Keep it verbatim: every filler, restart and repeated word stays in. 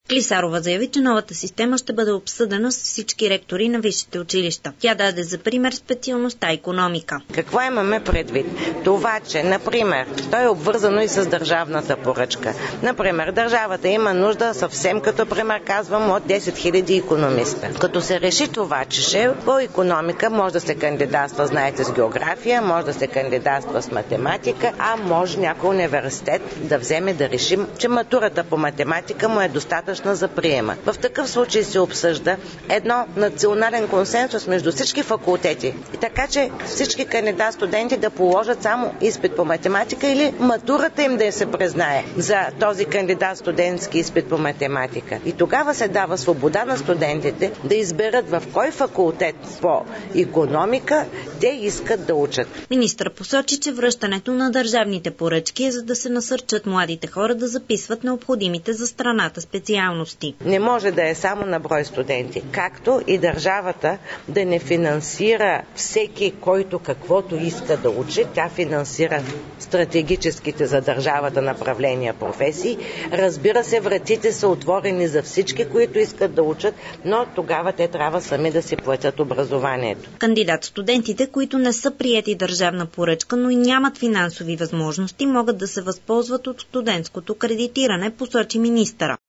Клисарова заяви, че новата система ще бъде обсъдена с всички ректори на висшите училища. Тя даде за пример специалността икономика. Какво имаме предвид? Това, че, например, то е обвързано и с държавната поръчка. Например, държавата има нужда, съвсем като пример казвам, от десет хиляди икономиста. Като се реши това, че ще по икономика може да се кандидатства, знаете, с география, може да се кандидатства с математика, а може някой университет да вземе да решим, че матурата по математика му е достатъчна за приема. В такъв случай се обсъжда едно национален консенсус между всички факултети. И така, че всички кандидат студенти да положат само изпит по математика или матурата им да се признае за този кандидат студентски изпит по математика. И тогава се дава свобода на студентите да изберат в кой факултет по икономика те искат да учат. Министър посочи, че връщането на държавните поръчки е за да се насърчат младите хора да записват необходимите за страната специалности. Не може да е само на брой студенти. Както и държавата да не финансира всеки, който каквото иска да учи, тя финансира стратегическите за държавата направления професии. Разбира се, вратите са отворени за всички, които искат да учат, но тогава те трябва сами да си платят образованието. Кандидат студентите, които не са приети държавна поръчка, но и нямат финансови възможности, могат да се възползват от студентското кредитиране, посочи министъра.